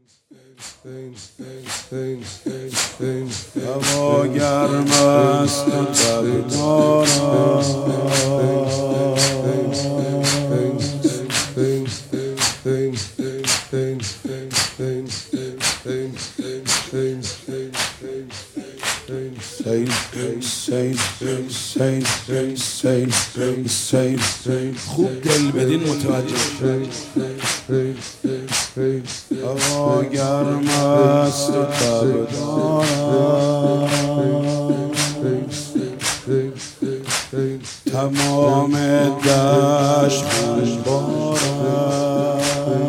هوا گرم است و تب دارم، خوب دل بدین متوجه. هوا گرم است و تب دارم، تمام دشت خونبارم،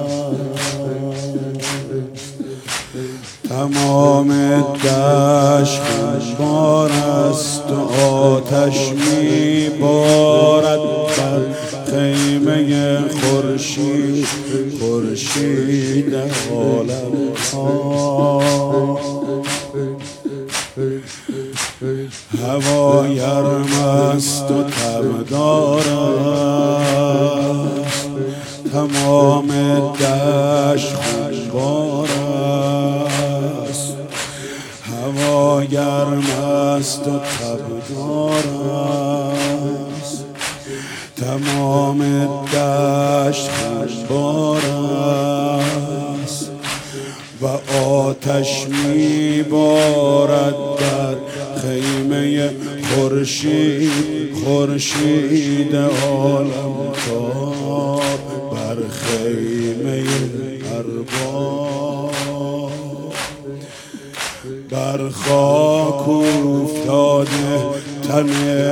تمام دشت خونبار است و آتش می بارد بر خیمه خورشید، خورشید عالم ها. هوا گرم است و تب دارد، تمام دشت خونبار است. هوا گرم است و تب دارد، تمام دشت خونبار است و آتش می بارد در خیمه خورشید، خورشید عالمتاب بر خیمه ارباب. بر خاک افتاده تن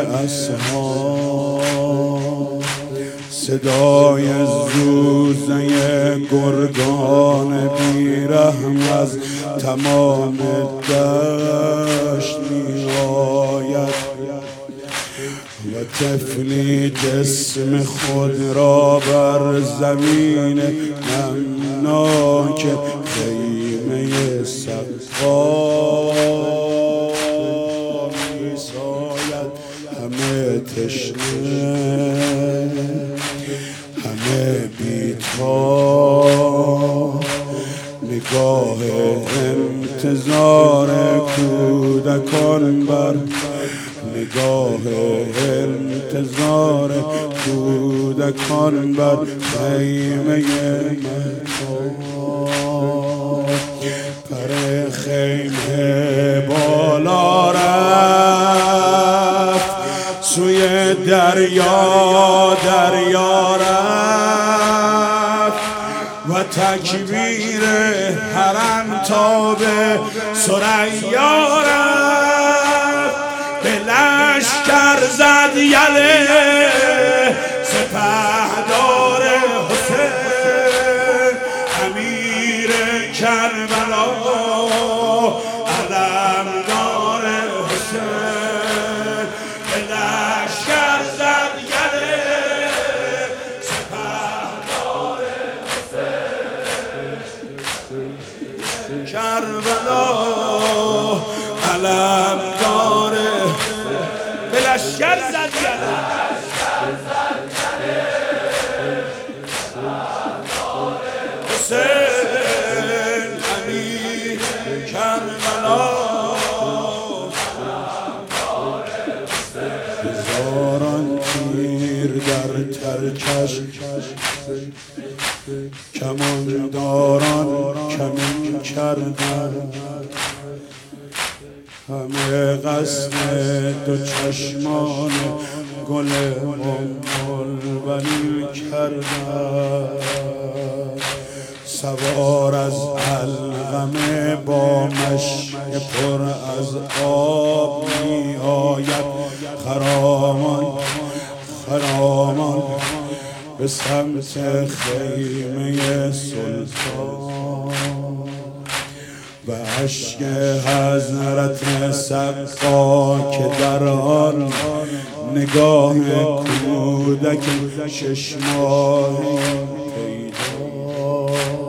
اصحاب، صدای زوزه گرگان بیرحم از تمام دشت می آید و طفلی جسم خود را بر زمین نمناک خیمه سقا می ساید. همه تشنه، همه بی‌تاب، نگاه انتظار کودکان بر، نگاه انتظار کودکان بر خیمه مهتاب. پر خیمه بالا رفت، سوی دریا دریا رفت و تکبیر حرم تا به ثریا رفت. به لشکر زد یله سپهدار حسین، امیر کربلا علمدار حسین. به لشکر زد یله سپهدار حسین، کربلا علمدار. به لشکر زد یله حسین، امیر کربلا. هزاران تیر در ترکش، کمانداران کمین کردند، همه قصد دو چشمان گل بلبلی کردند. سوار از علقمه با مشک پر از آب می آید، خرامان خرامان به سمت خیمه سلطان. و اشک حضرت سقا که در آن نگاه کودک 6 ماهه پیدا،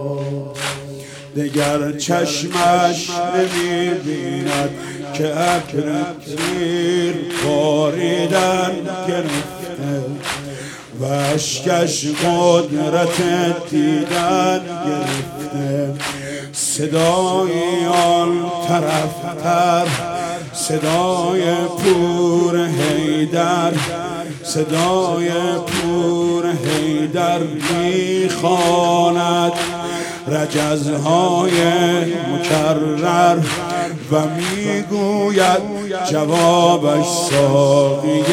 دگر چشمش نمی بیند که ابر تیر باریدن گرفته و اشکش قدرت دیدن گرفته. صدای آن طرفتر، صدای پور حیدر، صدای پور حیدر میخواند رجزهای مکرر و میگوید جوابش ساقی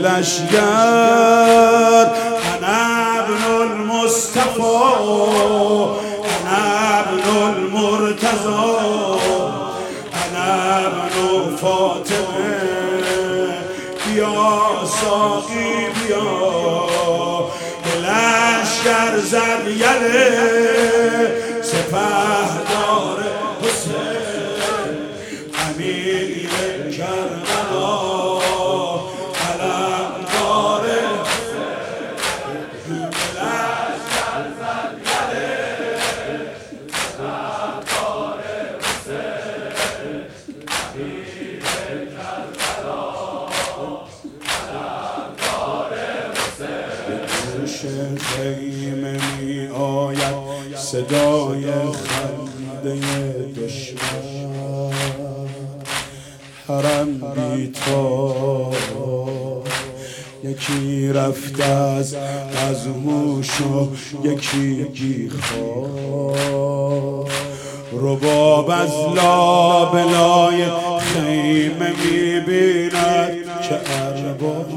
لشگر: انا ابن المصطفى، انا ابن المرتضى، انا ابن فاطمه. بیا ساقی بیا، لشگر زد یله سپهدار حسین، امیر کربلا، علمدار حسین، لشگر زد یله سپهدار حسین، امیر کربلا، علمدار حسین. خیمه می آید صدای خنده دشمن، حرم بی‌تاب یکی رفته از هوش و یکی بیخواب. رباب از لابلای خیمه می بیند که ارباب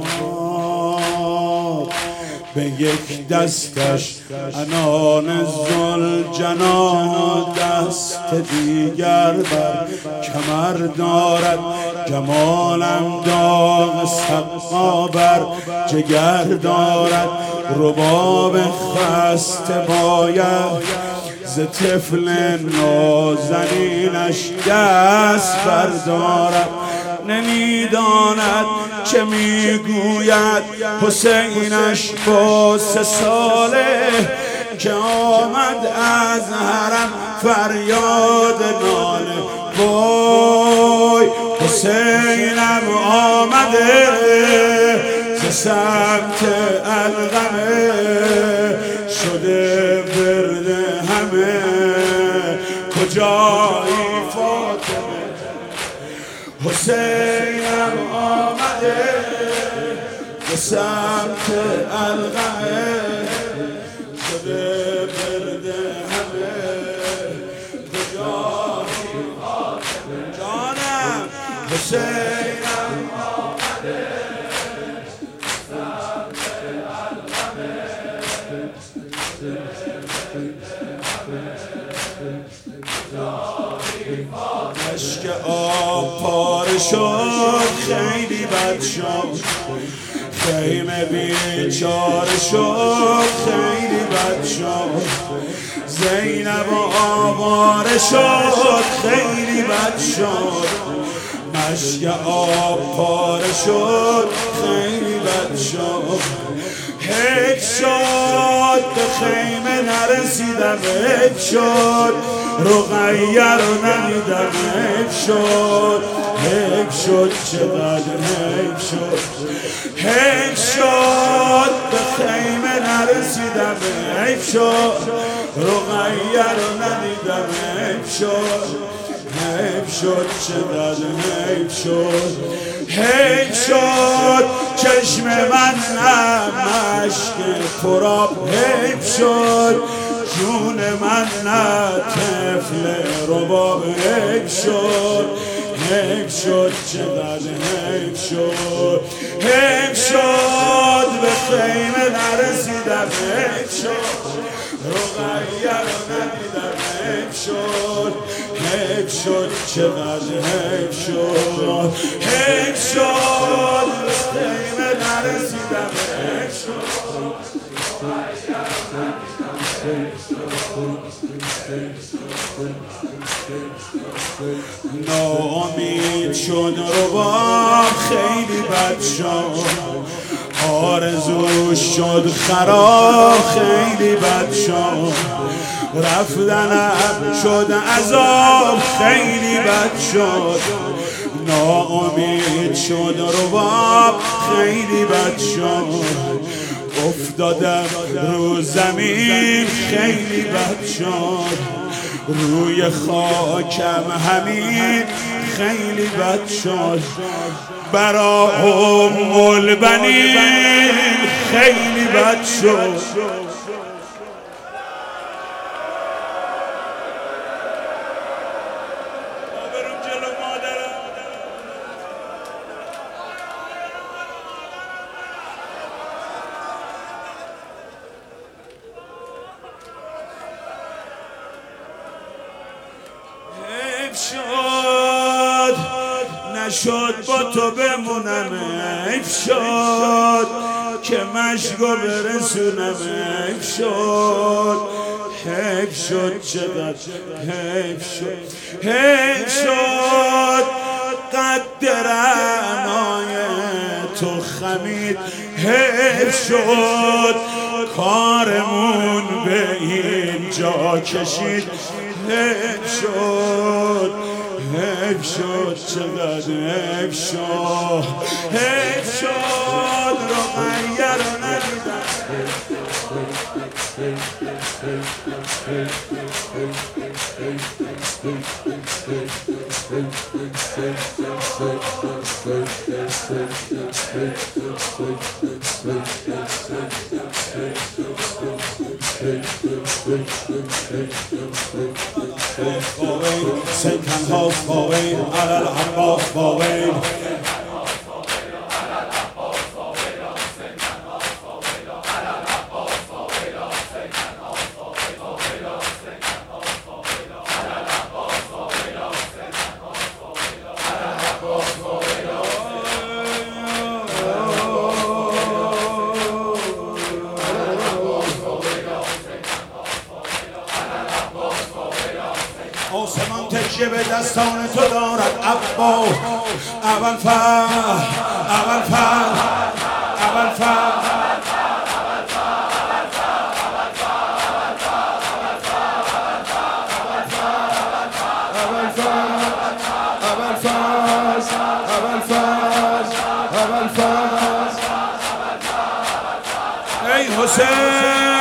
به یک دستش عنان ذوالجلال، دست دیگر بر کمر دارد جمالم داغ سقا بر جگر دارد. رباب خسته باید ز طفل نازنینش دست بردارد. نمیداند چه میگوید حسینش با 3 ساله که آمد از حرم فریاد ناله: وای حسینم آمده ز سمت القمه، شده ورد همه کجایی فاطمه. حسینم آمده به سمت القمه، شده ورد همه کجایی فاطمه. جانم حسینم آمده به سمت القمه، شده ورد همه کجایی فاطمه. اشک آب پاره شد خیلی بد شد، خیمه بیچاره شد خیلی بد شد. زینب آواره شد خیلی بد شد، مشک آب پاره شد خیلی بد شد. حیف شد به خیمه نرسیدم، حیف شد رقیه رو ندیدم، حیف شد، حیف شد چقدر حیف شد. حیف شد به خیمه نرسیدم، حیف شد رقیه رو ندیدم، حیف شد، حیف شد چقدر حیف شد. حیف شد چشم من نه مشک پراب، حیف شد جون من نه طفل رباب، حیف شد، حیف شد چقدر حیف شد. حیف شد به خیمه نرسیدم، حیف شد رقیه رو ندیدم، حیف شد، حیف شد چقدر حیف شد. حیف شد به خیمه نرسیدم، حیف شد رقیه رو ندیدم، حیف شد. ناامید شد رباب خیلی بد شد، آرزوش شد خراب خیلی بد شد. رفتنم شد عذاب خیلی بد شد. ناامید شد رباب خیلی بد شد. افتادم رو زمین خیلی بد شد. روی خاکم همین خیلی بد شد، برا ام البنین خیلی بد شد. شد نشد با تو بمونم، حیف شد که مشکو برسونم، حیف شد، حیف شد، چقدر حیف شد، حیف شد قد رعنای تو خمید، حیف شد کارمون به اینجا کشید، حیف شد، حیف شد، چقدر حیف شد، حیف شد رقیه رو ندیدم. Satan house going, alal Abbas going. آسمان تکیه به دستان تو دارد عباس، اول فرد، اول فرد، اول فرد، اول فرد، ای حسین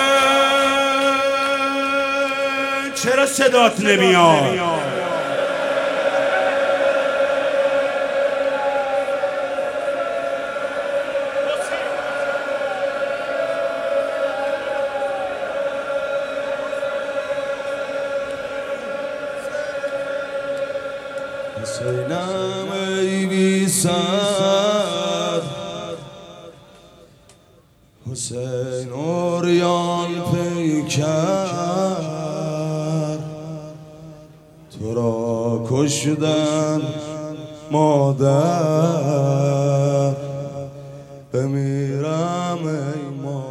چرا صدات نمیاد؟ حسینم ای بی سر، حسین اوریان پیکر، تو را کشدن مادر، بمیرم ای مادر.